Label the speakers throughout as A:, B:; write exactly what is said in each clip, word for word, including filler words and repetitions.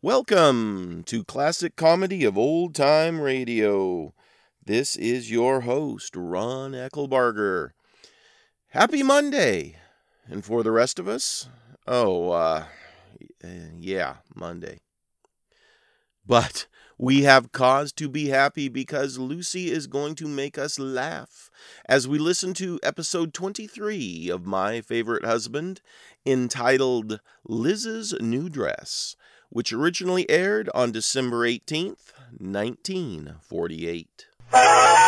A: Welcome to Classic Comedy of Old Time Radio. This is your host, Ron Eckelbarger. Happy Monday! And for the rest of us, oh, uh, yeah, Monday. But we have cause to be happy because Lucy is going to make us laugh as we listen to episode twenty-three of My Favorite Husband, entitled Liz's New Dress, which originally aired on December eighteenth, nineteen forty-eight.
B: We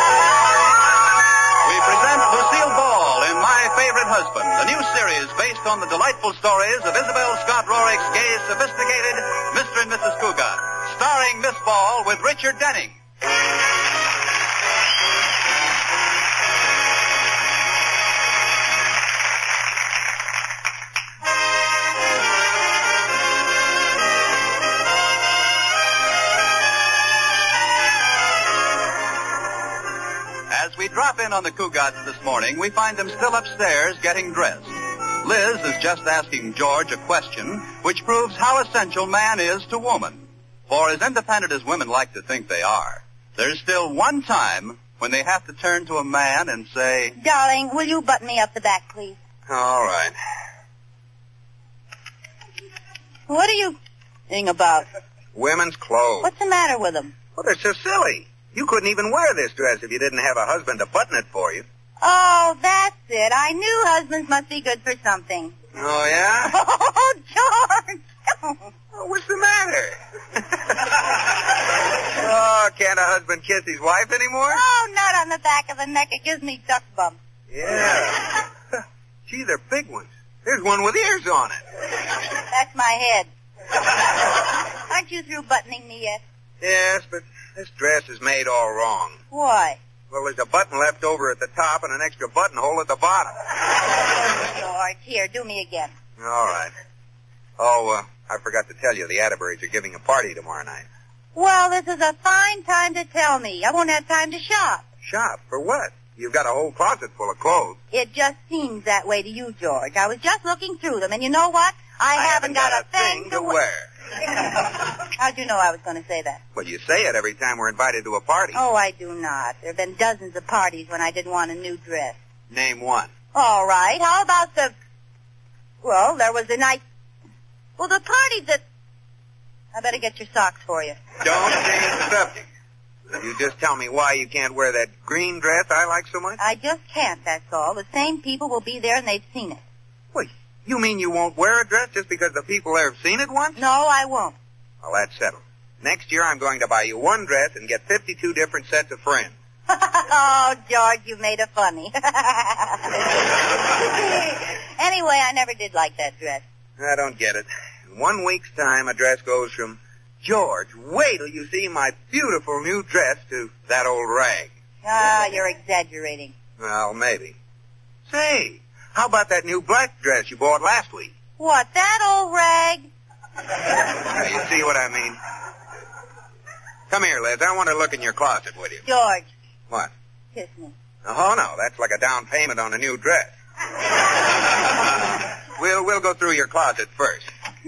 B: present Lucille Ball in My Favorite Husband, a new series based on the delightful stories of Isabel Scott Rorick's gay, sophisticated Mister and Missus Cougat, starring Miss Ball with Richard Denning. As we drop in on the Cougats this morning, we find them still upstairs getting dressed. Liz is just asking George a question which proves how essential man is to woman. For as independent as women like to think they are, there's still one time when they have to turn to a man and say,
C: "Darling, will you button me up the back, please?"
B: "All right."
C: What are you thinking about?
B: Women's clothes.
C: What's the matter with them?
B: Well, they're so silly. You couldn't even wear this dress if you didn't have a husband to button it for you.
C: Oh, that's it. I knew husbands must be good for something.
B: Oh, yeah?
C: Oh, George!
B: Oh, what's the matter? Oh, can't a husband kiss his wife anymore?
C: Oh, not on the back of the neck. It gives me duck bumps.
B: Yeah. Gee, they're big ones. There's one with ears on it.
C: That's my head. Aren't you through buttoning me yet?
B: Yes, but this dress is made all wrong.
C: Why?
B: Well, there's a button left over at the top and an extra buttonhole at the bottom.
C: George, here, do me again.
B: All right. Oh, uh, I forgot to tell you, the Atterburys are giving a party tomorrow night.
C: Well, this is a fine time to tell me. I won't have time to shop.
B: Shop? For what? You've got a whole closet full of clothes.
C: It just seems that way to you, George. I was just looking through them, and you know what? I,
B: I
C: haven't,
B: haven't
C: got, got a thing,
B: thing
C: to wear.
B: wear.
C: How'd you know I was going to say that?
B: Well, you say it every time we're invited to a party.
C: Oh, I do not. There have been dozens of parties when I didn't want a new dress.
B: Name one.
C: All right. How about the... Well, there was the night... Well, the party that... I better get your socks for you.
B: Don't change the subject. You just tell me why you can't wear that green dress I like so much?
C: I just can't, that's all. The same people will be there and they've seen it.
B: Wait, you mean you won't wear a dress just because the people there have seen it once?
C: No, I won't.
B: Well, that's settled. Next year I'm going to buy you one dress and get fifty-two different sets of friends.
C: Oh, George, you made it funny. Anyway, I never did like that dress.
B: I don't get it. In one week's time, a dress goes from, "George, wait till you see my beautiful new dress," to "that old rag."
C: Ah, you're exaggerating.
B: Well, maybe. Say, how about that new black dress you bought last week?
C: What, that old rag?
B: Now, you see what I mean? Come here, Liz. I want to look in your closet with you.
C: George.
B: What?
C: Kiss me.
B: Oh, no. That's like a down payment on a new dress. we'll, we'll go through your closet first.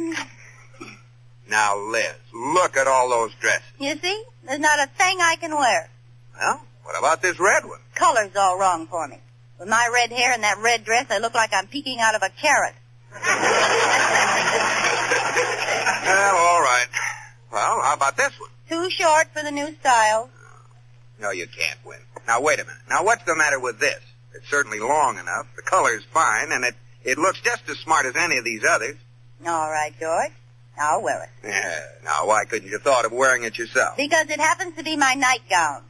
B: Now, Liz, look at all those dresses.
C: You see? There's not a thing I can wear.
B: Well, what about this red one?
C: Color's all wrong for me. With my red hair and that red dress, I look like I'm peeking out of a carrot.
B: Well, all right. Well, how about this one?
C: Too short for the new style.
B: No, you can't win. Now, wait a minute. Now, what's the matter with this? It's certainly long enough, the color's fine, and it, it looks just as smart as any of these others.
C: All right, George. I'll wear it.
B: Yeah. Now, why couldn't you thought of wearing it yourself?
C: Because it happens to be my nightgown.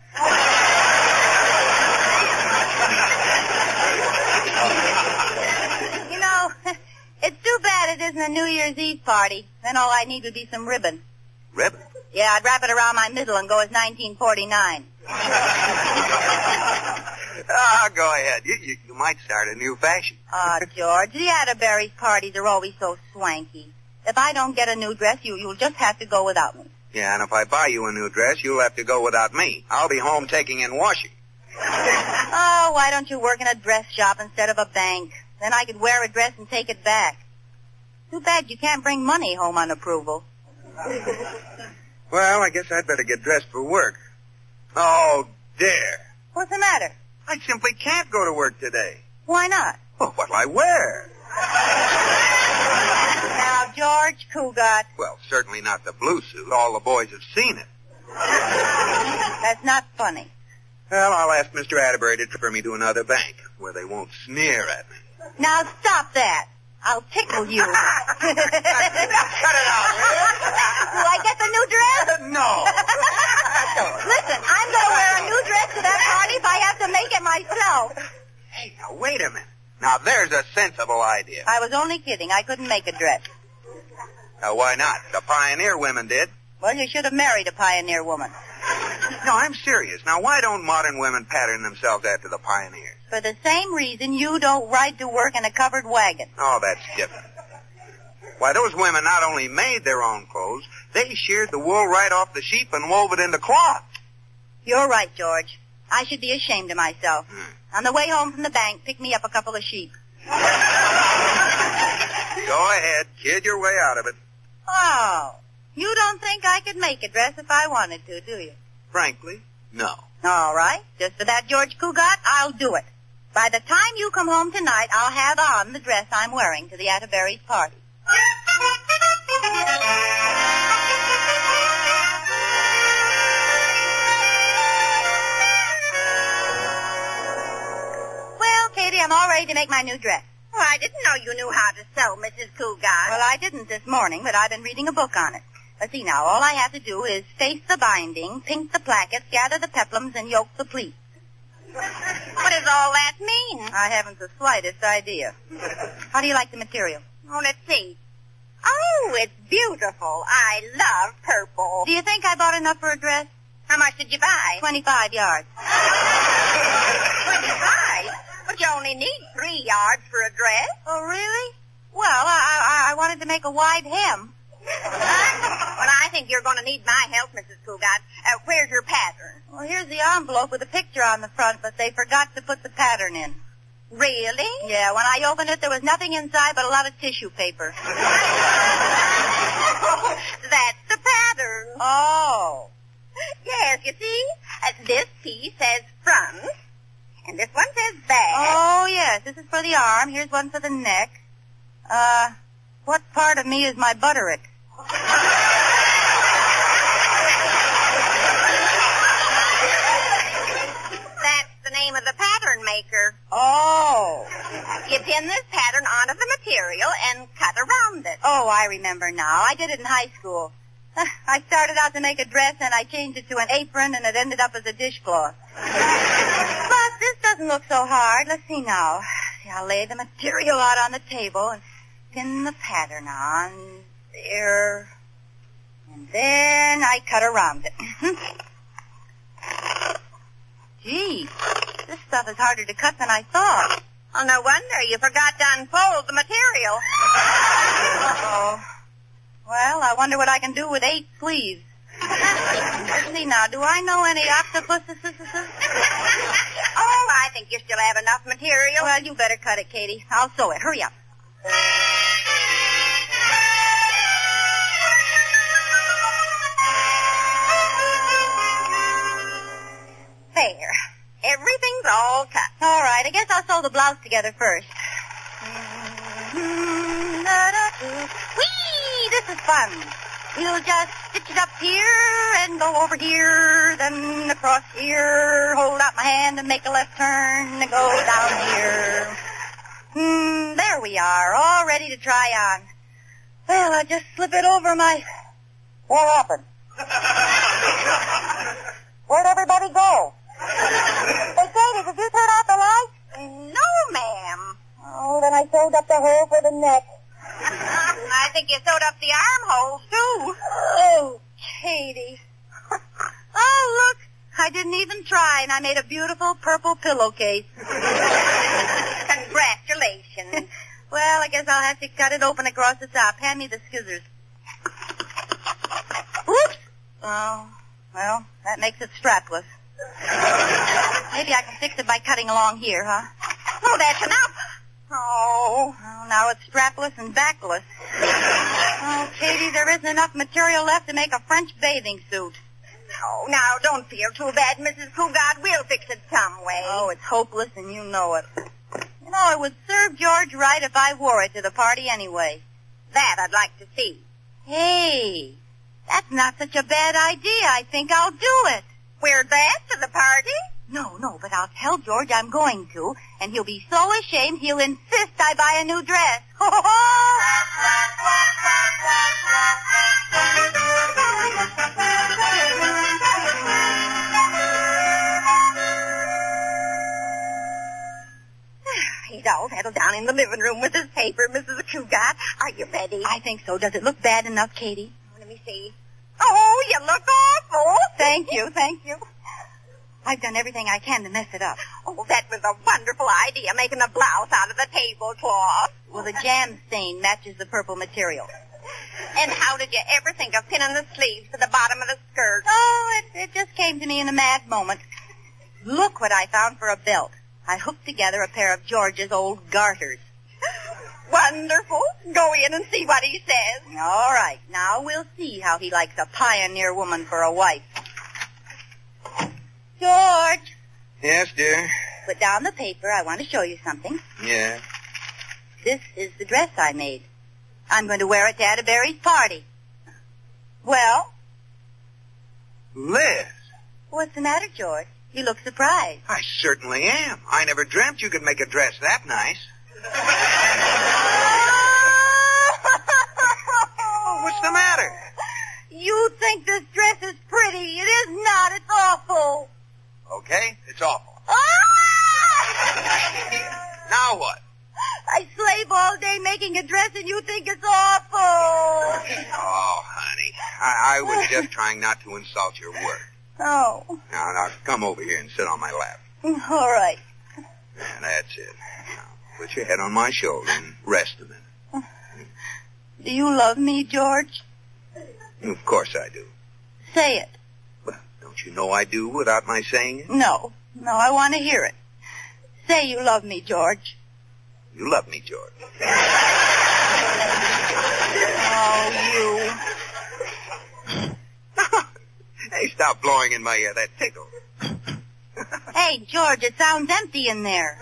C: You know, it's too bad it isn't a New Year's Eve party. Then all I need would be some ribbon.
B: Ribbon?
C: Yeah, I'd wrap it around my middle and go as nineteen forty-nine.
B: Ah, go ahead. You, you, you might start a new fashion.
C: Ah, George, the Atterbury's parties are always so swanky. If I don't get a new dress, you, you'll just have to go without me.
B: Yeah, and if I buy you a new dress, you'll have to go without me. I'll be home taking in washing.
C: Oh, why don't you work in a dress shop instead of a bank? Then I could wear a dress and take it back. Too bad you can't bring money home on approval.
D: Well, I guess I'd better get dressed for work. Oh, dear.
C: What's the matter?
D: I simply can't go to work today.
C: Why not?
D: Well, what'll I wear?
C: Now, George Cougat.
D: Well, certainly not the blue suit. All the boys have seen it.
C: That's not funny.
D: Well, I'll ask Mister Atterbury to transfer me to another bank where they won't sneer at me.
C: Now, stop that. I'll tickle you.
D: Cut it out, will you?
C: Do I get the new dress?
D: No.
C: Listen, I'm going to wear a new dress to that party if I have to make it myself.
D: Hey, now, wait a minute. Now, there's a sensible idea.
C: I was only kidding. I couldn't make a dress.
D: Now, why not? The pioneer women did.
C: Well, you should have married a pioneer woman.
D: No, I'm serious. Now, why don't modern women pattern themselves after the pioneers?
C: For the same reason you don't ride to work in a covered wagon.
D: Oh, that's different. Why, those women not only made their own clothes, they sheared the wool right off the sheep and wove it into cloth.
C: You're right, George. I should be ashamed of myself. Hmm. On the way home from the bank, pick me up a couple of sheep.
D: Go ahead. Kid your way out of it.
C: Oh, you don't think I could make a dress if I wanted to, do you?
D: Frankly, no.
C: All right. Just for that, George Cougat, I'll do it. By the time you come home tonight, I'll have on the dress I'm wearing to the Atterbury's party. Well, Katie, I'm all ready to make my new dress.
E: Oh, I didn't know you knew how to sew, Missus Cougat.
C: Well, I didn't this morning, but I've been reading a book on it. Let's see now. All I have to do is face the binding, pink the plackets, gather the peplums, and yoke the pleats.
E: What does all that mean?
C: I haven't the slightest idea. How do you like the material?
E: Oh, let's see. Oh, it's beautiful. I love purple.
C: Do you think I bought enough for a dress?
E: How much did you buy?
C: Twenty-five yards.
E: Twenty-five? But you only need three yards for a dress.
C: Oh, really? Well, I, I, I wanted to make a wide hem.
E: Well, I think you're going to need my help, Missus Cougat. Uh, where's your pattern?
C: Well, here's the envelope with a picture on the front, but they forgot to put the pattern in.
E: Really?
C: Yeah, when I opened it, there was nothing inside but a lot of tissue paper.
E: That's the pattern.
C: Oh.
E: Yes, you see, uh, this piece says front, and this one says back.
C: Oh, yes, this is for the arm. Here's one for the neck. Uh, what part of me is my butterick?
E: That's the name of the pattern maker.
C: Oh.
E: You pin this pattern onto the material and cut around it.
C: Oh, I remember now. I did it in high school. I started out to make a dress, and I changed it to an apron, and it ended up as a dishcloth. But this doesn't look so hard. Let's see now. See, I'll lay the material out on the table and pin the pattern on there. And then I cut around it. Gee, this stuff is harder to cut than I thought.
E: Oh, no wonder. You forgot to unfold the material.
C: Uh-oh. Well, I wonder what I can do with eight sleeves. Let's see now. Do I know any octopuses?
E: Oh, I think you still have enough material.
C: Well, you better cut it, Katie. I'll sew it. Hurry up.
E: There. Everything's all cut.
C: All right. I guess I'll sew the blouse together first. Whee! This is fun. We'll just stitch it up here and go over here, then across here, hold out my hand and make a left turn and go down here. Hmm, there we are, all ready to try on. Well, I'll just slip it over my... What happened? Where'd everybody go? Hey, Katie, did you turn off the light?
E: No, ma'am.
C: Oh, then I sewed up the hole for the neck.
E: I think you sewed up the armholes, too.
C: Oh, Katie. Oh, look. I didn't even try, and I made a beautiful purple pillowcase.
E: Congratulations.
C: Well, I guess I'll have to cut it open across the top. Hand me the scissors. Oops. Oh, well, that makes it strapless. Maybe I can fix it by cutting along here, huh?
E: Oh, that's enough.
C: Oh, well, now it's strapless and backless. Oh, Katie, Katie, there isn't enough material left to make a French bathing suit.
E: Oh, now, don't feel too bad, Missus Cougat. We'll fix it some way.
C: Oh, it's hopeless, and you know it. You know, it would serve George right if I wore it to the party anyway.
E: That I'd like to see.
C: Hey, that's not such a bad idea. I think I'll do it.
E: Wear that to the party?
C: No, no, but I'll tell George I'm going to, and he'll be so ashamed he'll insist I buy a new dress.
E: He's all settled down in the living room with his paper, Missus Cougat. Are you ready?
C: I think so. Does it look bad enough, Katie?
E: Let me see. Oh, you look awful.
C: Thank you, thank you. I've done everything I can to mess it up.
E: Oh, that was a wonderful idea, making a blouse out of the tablecloth.
C: Well, the jam stain matches the purple material.
E: And how did you ever think of pinning the sleeves to the bottom of the skirt?
C: Oh, it, it just came to me in a mad moment. Look what I found for a belt. I hooked together a pair of George's old garters.
E: Wonderful. Go in and see what he says.
C: All right. Now we'll see how he likes a pioneer woman for a wife. George.
D: Yes, dear?
C: Put down the paper. I want to show you something.
D: Yeah.
C: This is the dress I made. I'm going to wear it to Atterbury's party. Well?
D: Liz.
C: What's the matter, George? You look surprised.
D: I certainly am. I never dreamt you could make a dress that nice. Oh, what's the matter?
C: You think this dress is pretty. It is not. It's awful.
D: Okay, it's awful.
C: Ah!
D: Now what?
C: I slave all day making a dress and you think it's awful.
D: Oh, honey, I, I was just trying not to insult your work.
C: Oh.
D: Now, now, come over here and sit on my lap.
C: All right.
D: And that's it. Now, put your head on my shoulder and rest a minute.
C: Do you love me, George?
D: Of course I do.
C: Say it.
D: Well, don't you know I do without my saying it?
C: No. No, I want to hear it. Say you love me, George.
D: You love me, George.
C: Oh, you.
D: Hey, stop blowing in my ear. That tickles.
C: Hey, George, it sounds empty in there.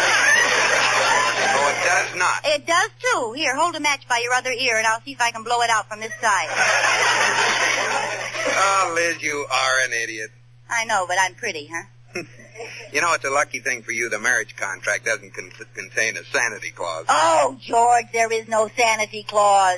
D: Oh, it does not.
C: It does, too. Here, hold a match by your other ear, and I'll see if I can blow it out from this side.
D: Oh, Liz, you are an idiot.
C: I know, but I'm pretty, huh?
D: You know, it's a lucky thing for you the marriage contract doesn't con- contain a sanity clause.
C: Oh, George, there is no sanity clause.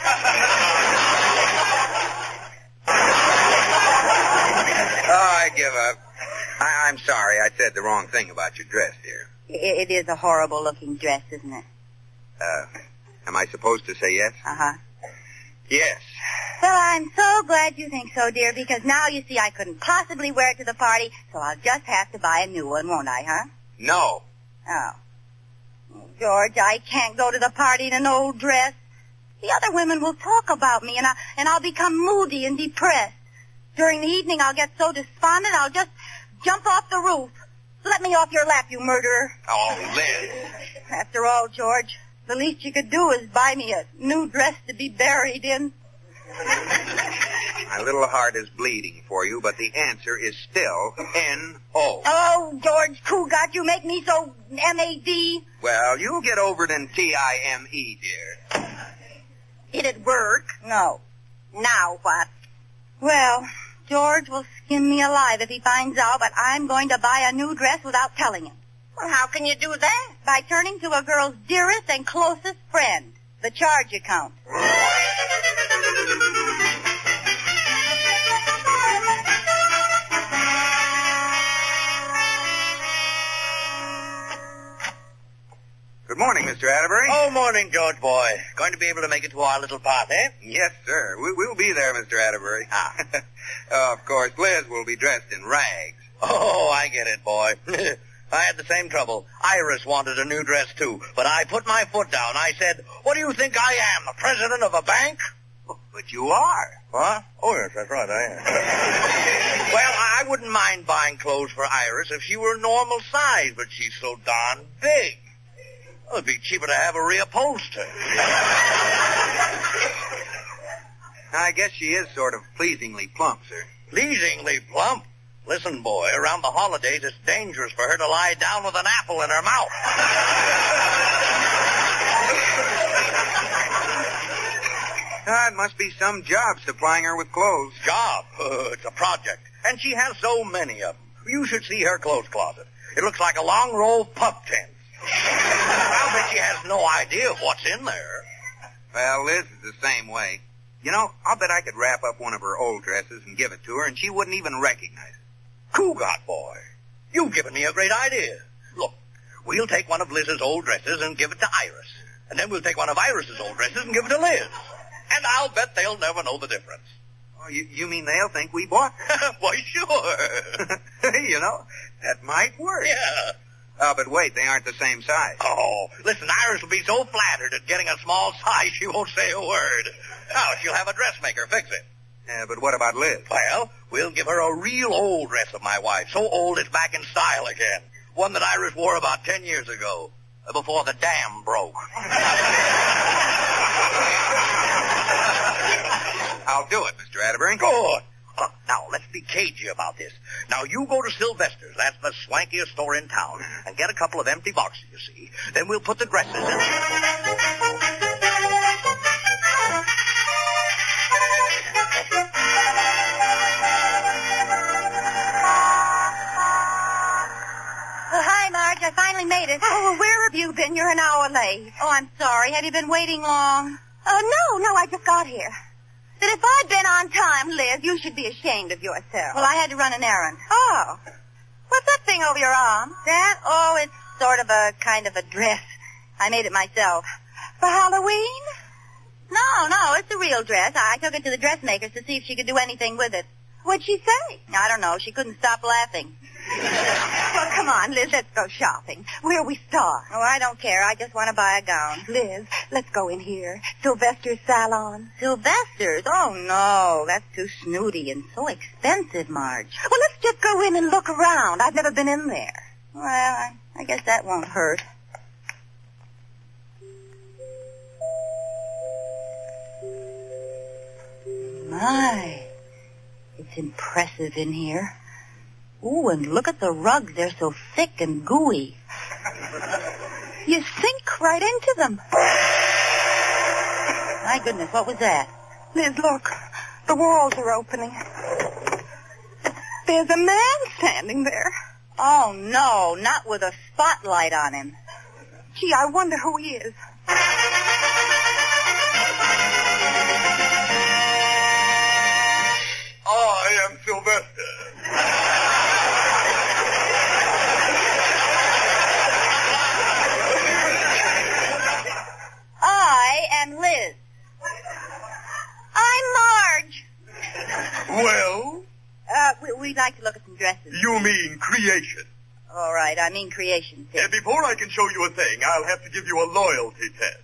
D: Oh, I give up. I- I'm sorry. I said the wrong thing about your dress, dear.
C: It, it is a horrible-looking dress, isn't it?
D: Uh, am I supposed to say yes?
C: Uh-huh.
D: Yes.
C: Well, I'm so glad you think so, dear, because now you see I couldn't possibly wear it to the party, so I'll just have to buy a new one, won't I, huh?
D: No.
C: Oh. George, I can't go to the party in an old dress. The other women will talk about me, and, I, and I'll become moody and depressed. During the evening, I'll get so despondent, I'll just jump off the roof. Let me off your lap, you murderer.
D: Oh, Liz.
C: After all, George, the least you could do is buy me a new dress to be buried in.
D: My little heart is bleeding for you, but the answer is still N O.
C: Oh, George Cougat, you make me so M A D.
D: Well, you'll get over it in T I M E, dear.
E: Did it work?
C: No.
E: Now what?
C: Well, George will skin me alive if he finds out, but I'm going to buy a new dress without telling him.
E: Well, how can you do that?
C: By turning to a girl's dearest and closest friend, the charge account.
D: Good morning, Mister Atterbury.
F: Oh, morning, George boy. Going to be able to make it to our little party?
D: Yes, sir. We, we'll be there, Mister Atterbury.
F: Ah.
D: uh, of course, Liz will be dressed in rags.
F: Oh, I get it, boy. I had the same trouble. Iris wanted a new dress, too. But I put my foot down. I said, what do you think I am, the president of a bank?
D: But you are.
F: What? Oh, yes, that's right, I am. Well, I wouldn't mind buying clothes for Iris if she were normal size, but she's so darn big. Well, it'd be cheaper to have her reupholstered.
D: I guess she is sort of pleasingly plump, sir.
F: Pleasingly plump? Listen, boy, around the holidays it's dangerous for her to lie down with an apple in her mouth.
D: Ah, it must be some job supplying her with clothes.
F: Job? Uh, it's a project. And she has so many of them. You should see her clothes closet. It looks like a long row of pup tents. I'll bet she has no idea what's in there.
D: Well, Liz is the same way. You know, I'll bet I could wrap up one of her old dresses and give it to her, and she wouldn't even recognize it.
F: Cougat boy, you've given me a great idea. Look, we'll take one of Liz's old dresses and give it to Iris. And then we'll take one of Iris's old dresses and give it to Liz. And I'll bet they'll never know the difference.
D: Oh, you, you mean they'll think we bought them?
F: Why, sure.
D: You know, that might work.
F: Yeah.
D: Uh, but wait, they aren't the same size.
F: Oh, listen, Iris will be so flattered at getting a small size she won't say a word. Now, she'll have a dressmaker fix it.
D: Yeah, but what about Liz?
F: Well, we'll give her a real old dress of my wife, so old it's back in style again. One that Iris wore about ten years ago, before the dam broke.
D: I'll do it, Mister Atterbury.
F: Good. Uh, now, let's be cagey about this. Now, you go to Sylvester's, that's the swankiest store in town, and get a couple of empty boxes, you see. Then we'll put the dresses in.
C: I finally made it.
E: Oh, where have you been? You're an hour late.
C: Oh, I'm sorry. Have you been waiting long?
E: Oh, no, no, I just got here. That if I'd been on time, Liz, you should be ashamed of yourself.
C: Well, I had to run an errand.
E: Oh. What's that thing over your arm?
C: That? Oh, it's sort of a kind of a dress. I made it myself.
E: For Halloween?
C: No, no, it's a real dress. I took it to the dressmaker's to see if she could do anything with it.
E: What'd she say?
C: I don't know. She couldn't stop laughing.
E: Well, come on, Liz, let's go shopping. Where we start?
C: Oh, I don't care. I just want to buy a gown.
E: Liz, let's go in here. Sylvester's salon.
C: Sylvester's? Oh, no. That's too snooty and so expensive, Marge.
E: Well, let's just go in and look around. I've never been in there.
C: Well, I, I guess that won't hurt. My, it's impressive in here. Ooh, and look at the rugs. They're so thick and gooey.
E: You sink right into them.
C: My goodness, what was that?
E: Liz, look. The walls are opening. There's a man standing there.
C: Oh, no, not with a spotlight on him.
E: Gee, I wonder who he is.
F: I am Sylvester.
C: I am Liz.
E: I'm Marge.
F: Well?
C: Uh, we, we'd like to look at some dresses.
F: You mean creation.
C: All right, I mean creation.
F: Uh, before I can show you a thing, I'll have to give you a loyalty test.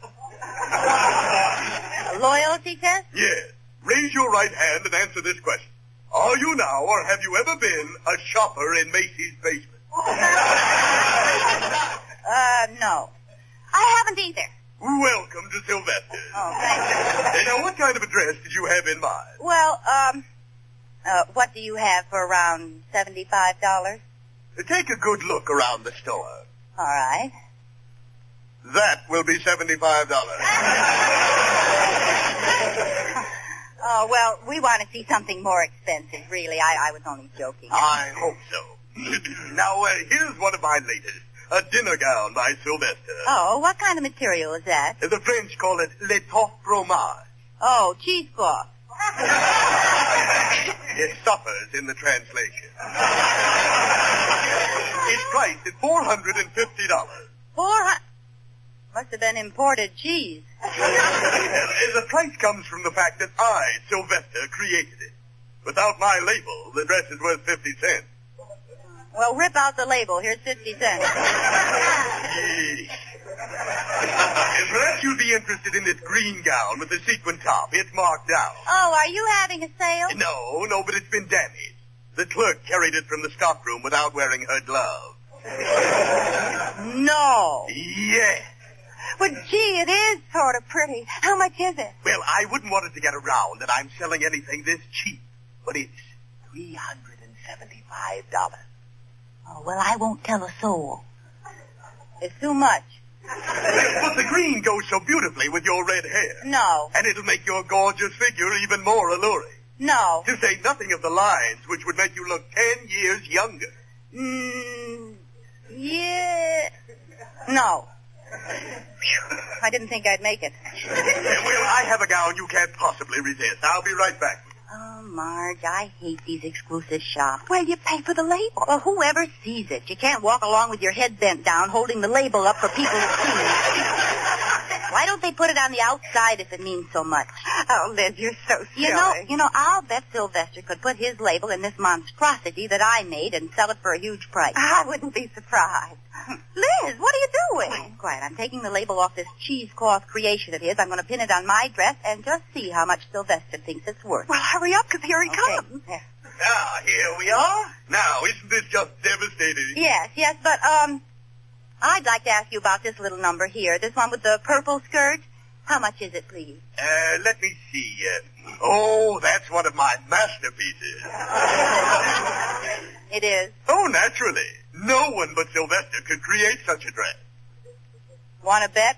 C: A loyalty test?
F: Yes. Raise your right hand and answer this question. Are you now, or have you ever been, a shopper in Macy's basement?
C: Uh, no.
E: I haven't either.
F: Welcome to Sylvester's.
C: Oh, thank you.
F: Uh, now, what kind of a dress did you have in mind?
C: Well, um, uh, what do you have for around seventy-five dollars?
F: Uh, take a good look around the store.
C: All right.
F: That will be seventy-five dollars.
C: Oh, well, we want to see something more expensive, really. I, I was only joking.
F: I hope so. Now, uh, here's one of my latest. A dinner gown by Sylvester.
C: Oh, what kind of material is that?
F: The French call it l'étoffe fromage.
C: Oh, cheesecloth.
F: It suffers in the translation. It's priced at four hundred fifty dollars.
C: Four hundred... Must have been imported cheese.
F: The price comes from the fact that I, Sylvester, created it. Without my label, the dress is worth fifty cents.
C: Well, rip out the label. Here's fifty cents.
F: Perhaps you'll be interested in this green gown with the sequin top. It's marked down.
C: Oh, are you having a sale?
F: No, no, but it's been damaged. The clerk carried it from the stockroom without wearing her glove.
C: No.
F: Yes.
C: But, gee, it is sort of pretty. How much is it?
F: Well, I wouldn't want it to get around that I'm selling anything this cheap, but it's three hundred seventy-five dollars.
C: Oh, well, I won't tell a soul. It's too much.
F: But the green goes so beautifully with your red hair.
C: No.
F: And it'll make your gorgeous figure even more alluring.
C: No.
F: To say nothing of the lines, which would make you look ten years younger.
C: Mm, yeah. No. Phew, I didn't think I'd make it.
F: Well, I have a gown you can't possibly resist. I'll be right back.
C: Oh, Marge, I hate these exclusive shops. Well, you pay for the label. Well, whoever sees it. You can't walk along with your head bent down holding the label up for people to see. Why don't they put it on the outside if it means so much?
E: Oh, Liz, you're so silly.
C: You know, you know, I'll bet Sylvester could put his label in this monstrosity that I made and sell it for a huge price.
E: I wouldn't be surprised.
C: Liz, what are you doing? Quiet, quiet. I'm taking the label off this cheesecloth creation of his. I'm going to pin it on my dress and just see how much Sylvester thinks it's worth.
E: Well, hurry up, because here he
C: Okay.
E: comes.
C: There.
F: Now, here we are. Now, isn't this just devastating?
C: Yes, yes, but, um, I'd like to ask you about this little number here. This one with the purple skirt. How much is it, please?
F: Uh, let me see. Uh, oh, that's one of my masterpieces.
C: It is.
F: Oh, naturally. No one but Sylvester could create such a dress.
C: Want to bet?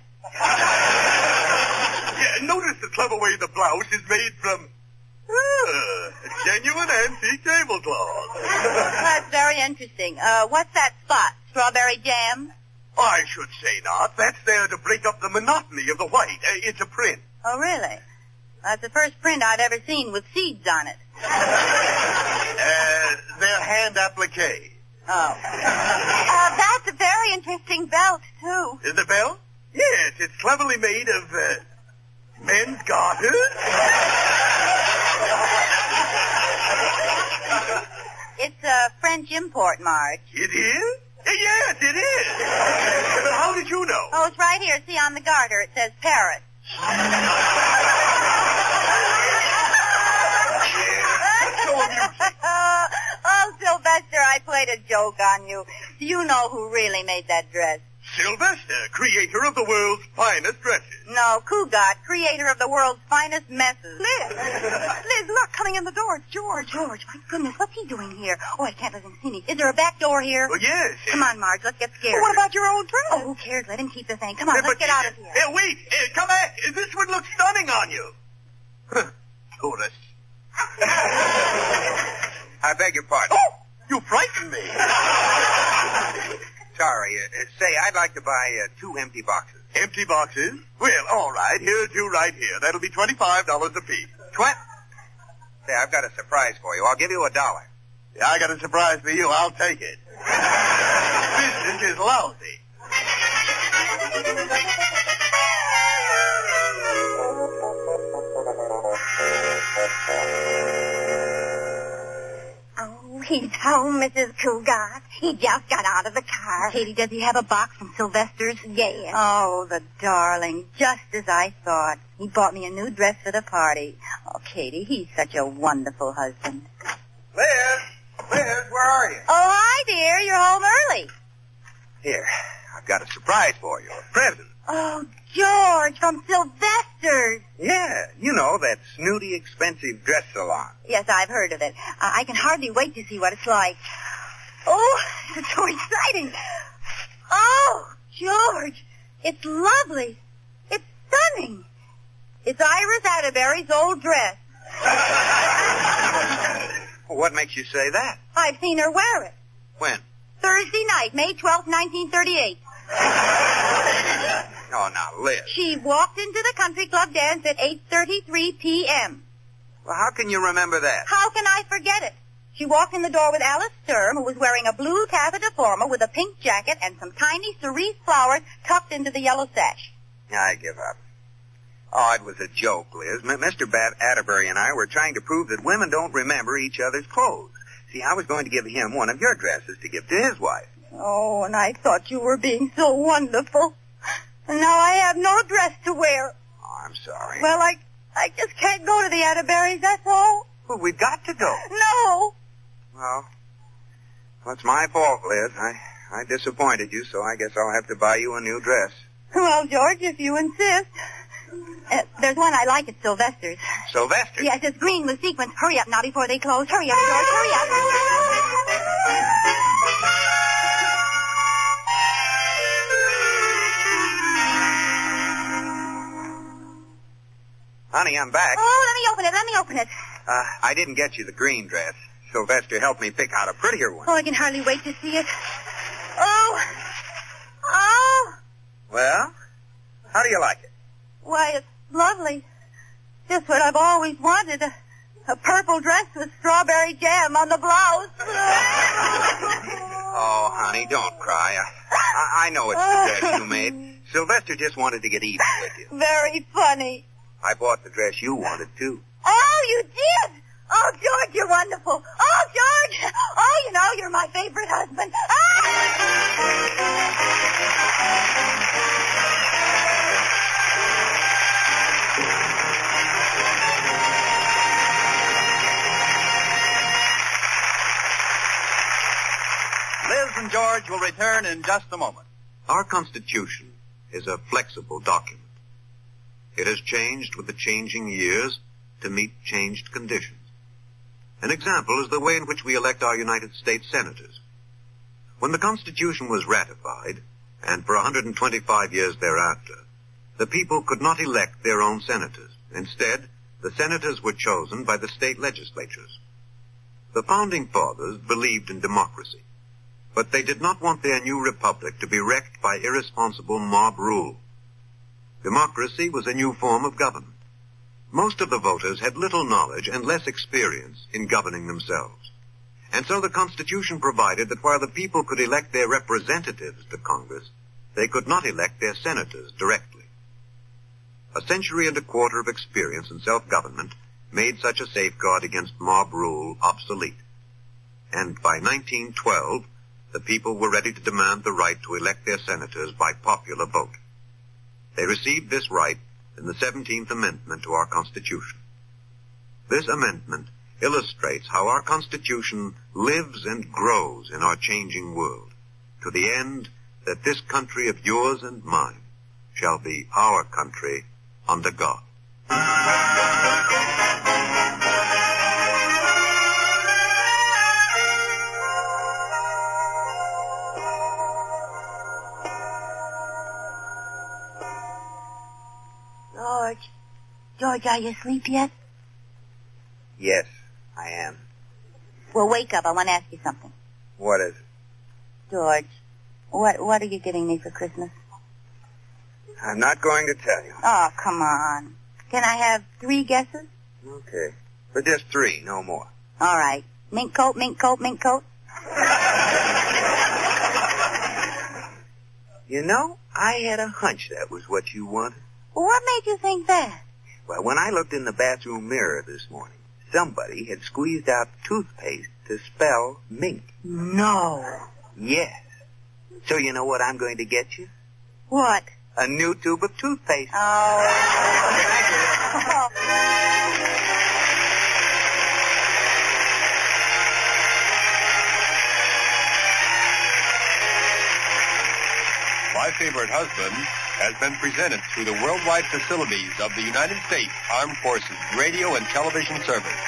F: Yeah, notice the clever way the blouse is made from uh, genuine antique tablecloth.
C: That's very interesting. Uh, what's that spot? Strawberry jam?
F: I should say not. That's there to break up the monotony of the white. Uh, it's a print.
C: Oh, really? That's the first print I've ever seen with seeds on it.
F: Uh, they're hand applique.
C: Oh.
E: Uh, that's a very interesting belt, too.
F: Is the belt? Yes, it's cleverly made of uh, men's garters.
C: It's a French import, Marge.
F: It is? Uh, yes, it is. But how did you know?
C: Oh, it's right here. See, on the garter it says Paris.
F: That's so amusing.
C: Oh, Sylvester, I played a joke on you. Do you know who really made that dress?
F: Sylvester, creator of the world's finest dresses.
C: No, Cougat, creator of the world's finest messes.
E: Liz. Liz, look, coming in the door. It's George.
C: George, my goodness, what's he doing here? Oh, I can't let him see me. Is there a back door here?
F: Well, yes.
C: Come on, Marge, let's get scared.
E: Well, what about your old dress?
C: Oh, who cares? Let him keep the thing. Come on,
F: Uh,
C: let's
F: but-
C: get out of here.
F: Uh, wait, uh, come back. Uh, This would look stunning on you. Tourist.
D: I beg your pardon.
F: Oh, you frightened me.
D: Sorry. Uh, uh, say, I'd like to buy uh, two empty boxes.
F: Empty boxes? Well, all right. Here's two right here. That'll be twenty-five dollars apiece.
D: Twen- Say, I've got a surprise for you. I'll give you a dollar.
F: Yeah, I got a surprise for you. I'll take it. Business is lousy.
E: Oh, he's home, Missus Cougat. He just got out of the car.
C: Katie, does he have a box from Sylvester's?
E: Yes.
C: Oh, the darling. Just as I thought. He bought me a new dress for the party. Oh, Katie, he's such a wonderful husband.
D: Liz! Liz, where are you?
C: Oh, hi, dear. You're home early.
D: Here, I've got a surprise for you. A present.
C: Oh, George, from Sylvester's.
D: Yeah, you know, that snooty, expensive dress salon.
C: Yes, I've heard of it. Uh, I can hardly wait to see what it's like. Oh, it's so exciting. Oh, George, it's lovely. It's stunning. It's Iris Atterbury's old dress.
D: What makes you say that?
C: I've seen her wear it.
D: When?
C: Thursday night, May twelfth, nineteen thirty-eight.
D: Oh, now, Liz.
C: She walked into the country club dance at eight thirty-three p.m.
D: Well, how can you remember that?
C: How can I forget it? She walked in the door with Alice Sturm, who was wearing a blue taffeta formal with a pink jacket and some tiny cerise flowers tucked into the yellow sash.
D: I give up. Oh, it was a joke, Liz. M- Mister Bat Atterbury and I were trying to prove that women don't remember each other's clothes. See, I was going to give him one of your dresses to give to his wife.
C: Oh, and I thought you were being so wonderful. And now I have no dress to wear.
D: Oh, I'm sorry.
C: Well, I I just can't go to the Atterburys, that's all.
D: Well, we've got to go.
C: No.
D: Well, well, it's my fault, Liz. I, I disappointed you, so I guess I'll have to buy you a new dress.
C: Well, George, if you insist. Uh, there's one I like at Sylvester's.
D: Sylvester?
C: Yes, it's green with sequins. Hurry up now before they close. Hurry up, George. Hurry up.
D: Honey, I'm back.
C: Oh, let me open it. Let me open it.
D: Uh, I didn't get you the green dress. Sylvester helped me pick out a prettier one.
C: Oh, I can hardly wait to see it. Oh. Oh.
D: Well, how do you like it?
C: Why, it's lovely. Just what I've always wanted. A, a purple dress with strawberry jam on the blouse.
D: Oh, honey, don't cry. I, I, I know it's the dress you made. Sylvester just wanted to get even with you.
C: Very funny.
D: I bought the dress you wanted, too.
C: Oh, you did? Oh, George, you're wonderful. Oh, George. Oh, you know, you're my favorite husband.
B: Liz and George will return in just a moment.
G: Our Constitution is a flexible document. It has changed with the changing years to meet changed conditions. An example is the way in which we elect our United States senators. When the Constitution was ratified, and for one hundred twenty-five years thereafter, the people could not elect their own senators. Instead, the senators were chosen by the state legislatures. The Founding Fathers believed in democracy, but they did not want their new republic to be wrecked by irresponsible mob rule. Democracy was a new form of government. Most of the voters had little knowledge and less experience in governing themselves. And so the Constitution provided that while the people could elect their representatives to Congress, they could not elect their senators directly. A century and a quarter of experience in self-government made such a safeguard against mob rule obsolete. And by nineteen twelve, the people were ready to demand the right to elect their senators by popular vote. They received this right in the seventeenth Amendment to our Constitution. This amendment illustrates how our Constitution lives and grows in our changing world, to the end that this country of yours and mine shall be our country under God.
C: George. George, are you asleep yet?
D: Yes, I am.
C: Well, wake up. I want to ask you something.
D: What is it?
C: George, what what are you getting me for Christmas?
D: I'm not going to tell you.
C: Oh, come on. Can I have three guesses?
D: Okay. But just three, no more.
C: All right. Mink coat, mink coat, mink coat.
D: You know, I had a hunch that was what you wanted.
C: Well, what made you think that?
D: Well, when I looked in the bathroom mirror this morning, somebody had squeezed out toothpaste to spell mink.
C: No.
D: Yes. So you know what I'm going to get you?
C: What?
D: A new tube of toothpaste.
C: Oh.
H: My Favorite Husband has been presented through the worldwide facilities of the United States Armed Forces Radio and Television Service.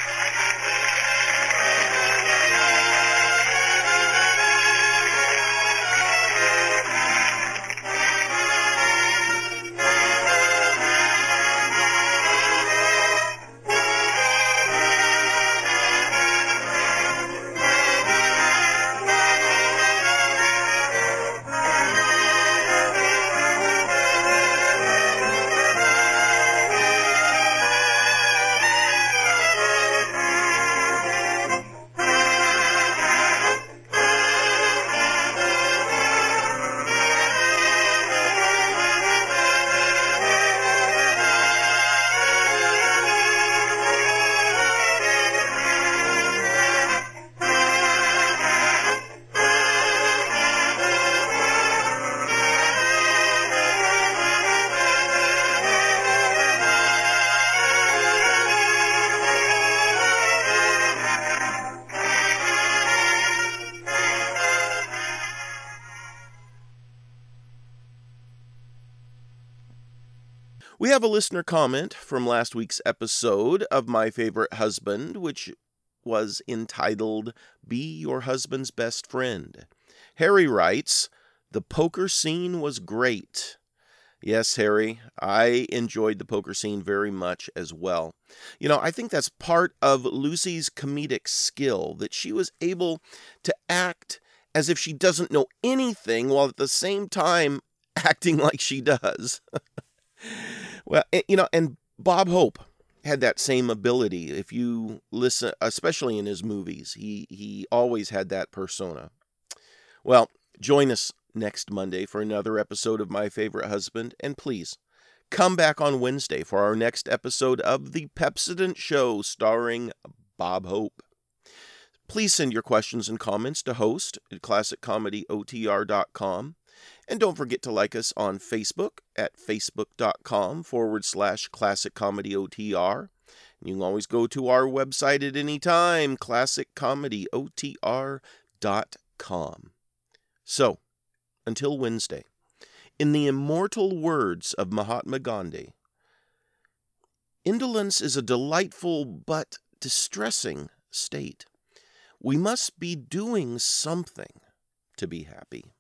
A: We have a listener comment from last week's episode of My Favorite Husband, which was entitled, Be Your Husband's Best Friend. Harry writes, the poker scene was great. Yes, Harry, I enjoyed the poker scene very much as well. You know, I think that's part of Lucy's comedic skill, that she was able to act as if she doesn't know anything while at the same time acting like she does. Well, you know, and Bob Hope had that same ability. If you listen, especially in his movies, he, he always had that persona. Well, join us next Monday for another episode of My Favorite Husband, and please come back on Wednesday for our next episode of The Pepsodent Show starring Bob Hope. Please send your questions and comments to host at classic comedy o t r dot com, and don't forget to like us on Facebook at facebook.com forward slash classic comedy OTR. You can always go to our website at any time, classic comedy o t r dot com. So, until Wednesday, in the immortal words of Mahatma Gandhi, indolence is a delightful but distressing state. We must be doing something to be happy.